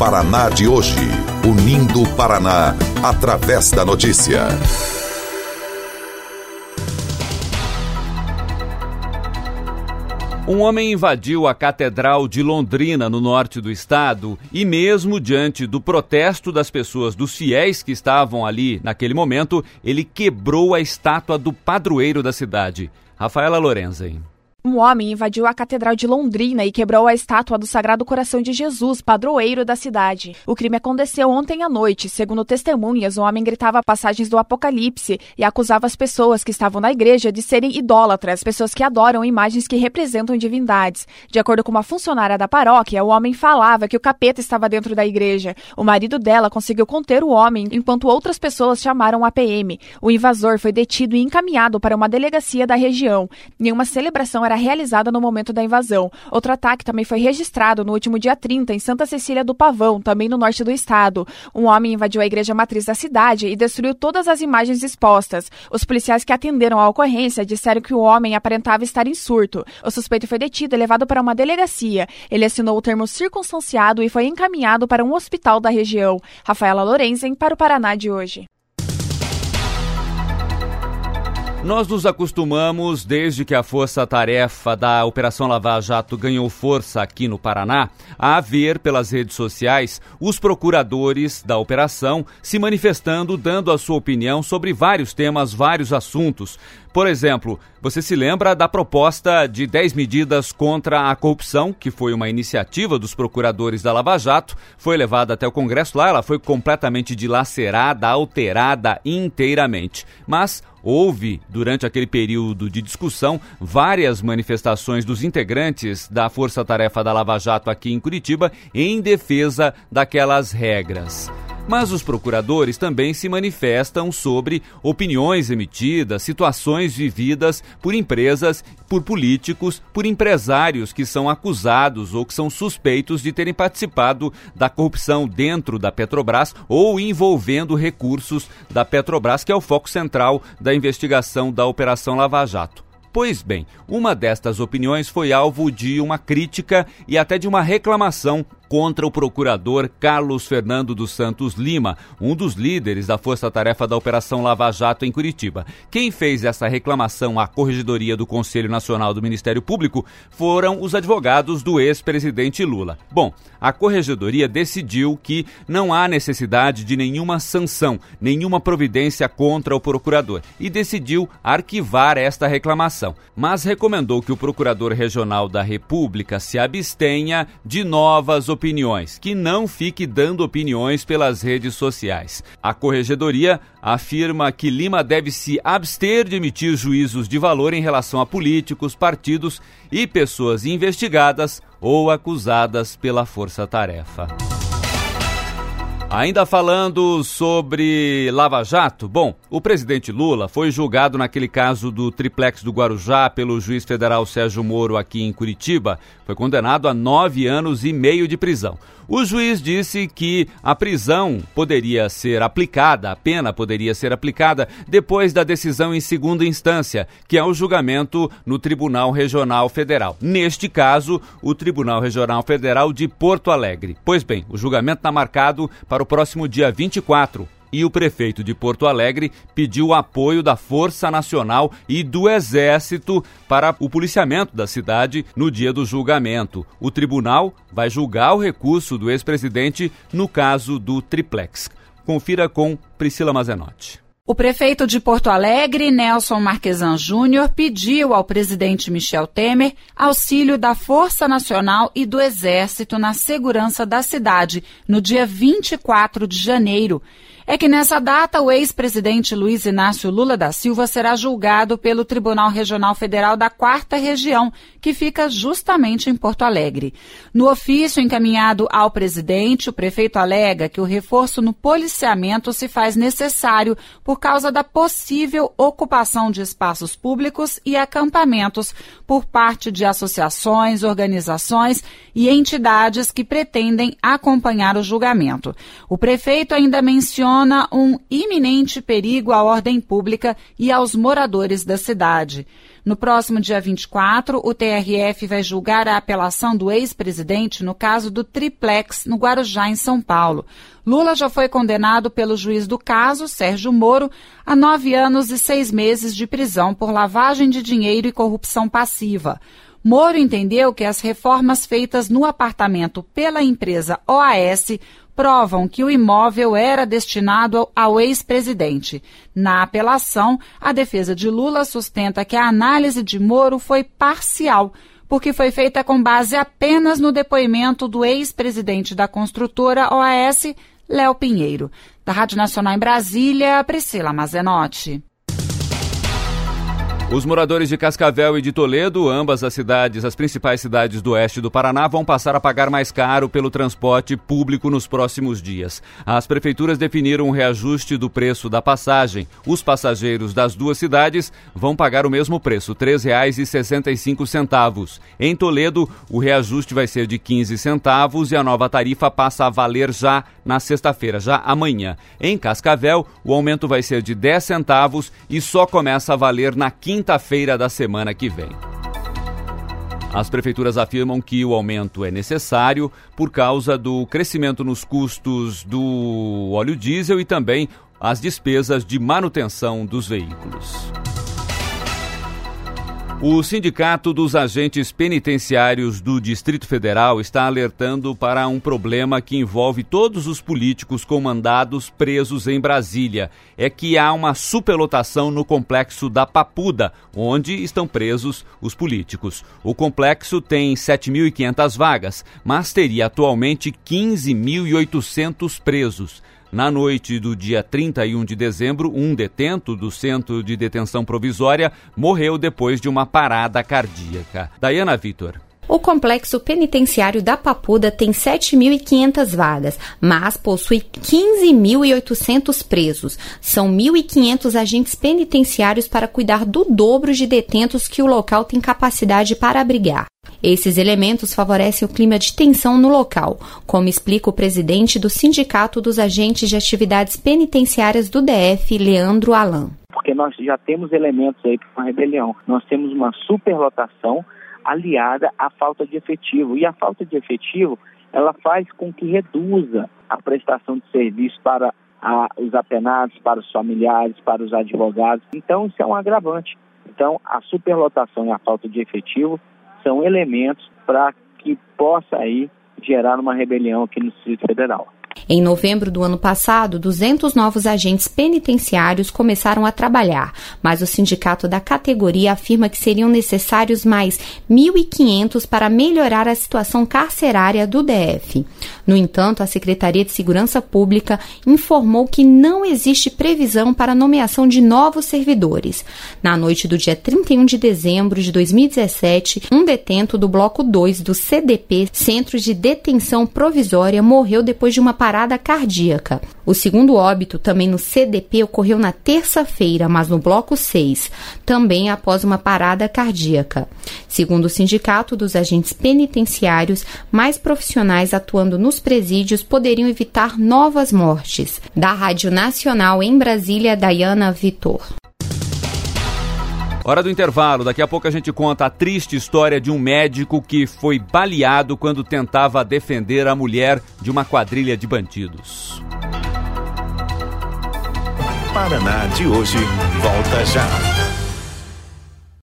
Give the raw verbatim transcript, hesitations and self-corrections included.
Paraná de hoje. Unindo o Paraná através da notícia. Um homem invadiu a Catedral de Londrina, no norte do estado, e mesmo diante do protesto das pessoas, dos fiéis que estavam ali naquele momento, ele quebrou a estátua do padroeiro da cidade. Rafaela Lorenzen. Um homem invadiu a Catedral de Londrina e quebrou a estátua do Sagrado Coração de Jesus, padroeiro da cidade. O crime aconteceu ontem à noite. Segundo testemunhas, o homem gritava passagens do Apocalipse e acusava as pessoas que estavam na igreja de serem idólatras, pessoas que adoram imagens que representam divindades. De acordo com uma funcionária da paróquia, o homem falava que o capeta estava dentro da igreja. O marido dela conseguiu conter o homem, enquanto outras pessoas chamaram a P M. O invasor foi detido e encaminhado para uma delegacia da região. Nenhuma celebração era realizada no momento da invasão. Outro ataque também foi registrado no último dia trinta em Santa Cecília do Pavão, também no norte do estado. Um homem invadiu a igreja matriz da cidade e destruiu todas as imagens expostas. Os policiais que atenderam à ocorrência disseram que o homem aparentava estar em surto. O suspeito foi detido e levado para uma delegacia. Ele assinou o termo circunstanciado e foi encaminhado para um hospital da região. Rafaela Lorenzen, para o Paraná de hoje. Nós nos acostumamos, desde que a força-tarefa da Operação Lava Jato ganhou força aqui no Paraná, a ver pelas redes sociais os procuradores da operação se manifestando, dando a sua opinião sobre vários temas, vários assuntos. Por exemplo, você se lembra da proposta de dez medidas contra a corrupção, que foi uma iniciativa dos procuradores da Lava Jato, foi levada até o Congresso. Lá ela foi completamente dilacerada, alterada inteiramente. Mas houve, durante aquele período de discussão, várias manifestações dos integrantes da Força-Tarefa da Lava Jato aqui em Curitiba em defesa daquelas regras. Mas os procuradores também se manifestam sobre opiniões emitidas, situações vividas por empresas, por políticos, por empresários que são acusados ou que são suspeitos de terem participado da corrupção dentro da Petrobras ou envolvendo recursos da Petrobras, que é o foco central da investigação da Operação Lava Jato. Pois bem, uma destas opiniões foi alvo de uma crítica e até de uma reclamação contra o procurador Carlos Fernando dos Santos Lima, um dos líderes da força-tarefa da Operação Lava Jato em Curitiba. Quem fez essa reclamação à Corregedoria do Conselho Nacional do Ministério Público foram os advogados do ex-presidente Lula. Bom, a Corregedoria decidiu que não há necessidade de nenhuma sanção, nenhuma providência contra o procurador e decidiu arquivar esta reclamação, mas recomendou que o Procurador Regional da República se abstenha de novas opiniões, que não fique dando opiniões pelas redes sociais. A Corregedoria afirma que Lima deve se abster de emitir juízos de valor em relação a políticos, partidos e pessoas investigadas ou acusadas pela força-tarefa. Ainda falando sobre Lava Jato, bom, o presidente Lula foi julgado naquele caso do triplex do Guarujá pelo juiz federal Sérgio Moro aqui em Curitiba. Foi condenado a nove anos e meio de prisão. O juiz disse que a prisão poderia ser aplicada, a pena poderia ser aplicada depois da decisão em segunda instância, que é o julgamento no Tribunal Regional Federal. Neste caso, o Tribunal Regional Federal de Porto Alegre. Pois bem, o julgamento está marcado para o próximo dia vinte e quatro. E o prefeito de Porto Alegre pediu o apoio da Força Nacional e do Exército para o policiamento da cidade no dia do julgamento. O tribunal vai julgar o recurso do ex-presidente no caso do triplex. Confira com Priscila Mazenotti. O prefeito de Porto Alegre, Nelson Marquesan Júnior, pediu ao presidente Michel Temer auxílio da Força Nacional e do Exército na segurança da cidade no dia vinte e quatro de janeiro. É que nessa data o ex-presidente Luiz Inácio Lula da Silva será julgado pelo Tribunal Regional Federal da Quarta Região, que fica justamente em Porto Alegre. No ofício encaminhado ao presidente, o prefeito alega que o reforço no policiamento se faz necessário por causa da possível ocupação de espaços públicos e acampamentos por parte de associações, organizações e entidades que pretendem acompanhar o julgamento. O prefeito ainda menciona um iminente perigo à ordem pública e aos moradores da cidade. No próximo dia vinte e quatro, o T R F vai julgar a apelação do ex-presidente no caso do Triplex, no Guarujá, em São Paulo. Lula já foi condenado pelo juiz do caso, Sérgio Moro, a nove anos e seis meses de prisão por lavagem de dinheiro e corrupção passiva. Moro entendeu que as reformas feitas no apartamento pela empresa O A S provam que o imóvel era destinado ao ex-presidente. Na apelação, a defesa de Lula sustenta que a análise de Moro foi parcial, porque foi feita com base apenas no depoimento do ex-presidente da construtora O A S, Léo Pinheiro. Da Rádio Nacional em Brasília, Priscila Mazenotti. Os moradores de Cascavel e de Toledo, ambas as cidades, as principais cidades do oeste do Paraná, vão passar a pagar mais caro pelo transporte público nos próximos dias. As prefeituras definiram um reajuste do preço da passagem. Os passageiros das duas cidades vão pagar o mesmo preço, três reais e sessenta e cinco centavos. Em Toledo, o reajuste vai ser de quinze centavos e a nova tarifa passa a valer já na sexta-feira, já amanhã. Em Cascavel, o aumento vai ser de dez centavos e só começa a valer na quinta quinta-feira da semana que vem. As prefeituras afirmam que o aumento é necessário por causa do crescimento nos custos do óleo diesel e também as despesas de manutenção dos veículos. O Sindicato dos Agentes Penitenciários do Distrito Federal está alertando para um problema que envolve todos os políticos com mandados presos em Brasília. É que há uma superlotação no complexo da Papuda, onde estão presos os políticos. O complexo tem sete mil e quinhentas vagas, mas teria atualmente quinze mil e oitocentos presos. Na noite do dia trinta e um de dezembro, um detento do Centro de Detenção Provisória morreu depois de uma parada cardíaca. Daiana Vitor. O complexo penitenciário da Papuda tem sete mil e quinhentas vagas, mas possui quinze mil e oitocentos presos. São mil e quinhentos agentes penitenciários para cuidar do dobro de detentos que o local tem capacidade para abrigar. Esses elementos favorecem o clima de tensão no local, como explica o presidente do Sindicato dos Agentes de Atividades Penitenciárias do D F, Leandro Alan. Porque nós já temos elementos aí para uma rebelião. Nós temos uma superlotação aliada à falta de efetivo. E a falta de efetivo, ela faz com que reduza a prestação de serviço para a, os apenados, para os familiares, para os advogados. Então, isso é um agravante. Então, a superlotação e a falta de efetivo são elementos para que possa aí gerar uma rebelião aqui no Distrito Federal. Em novembro do ano passado, duzentos novos agentes penitenciários começaram a trabalhar, mas o sindicato da categoria afirma que seriam necessários mais mil e quinhentos para melhorar a situação carcerária do D F. No entanto, a Secretaria de Segurança Pública informou que não existe previsão para a nomeação de novos servidores. Na noite do dia trinta e um de dezembro de dois mil e dezessete, um detento do Bloco dois do C D P, Centro de Detenção Provisória, morreu depois de uma parada cardíaca. O segundo óbito, também no C D P, ocorreu na terça-feira, mas no Bloco seis, também após uma parada cardíaca. Segundo o Sindicato dos Agentes Penitenciários, mais profissionais atuando nos presídios poderiam evitar novas mortes. Da Rádio Nacional em Brasília, Daiana Vitor. Hora do intervalo. Daqui a pouco a gente conta a triste história de um médico que foi baleado quando tentava defender a mulher de uma quadrilha de bandidos. Paraná de hoje volta já.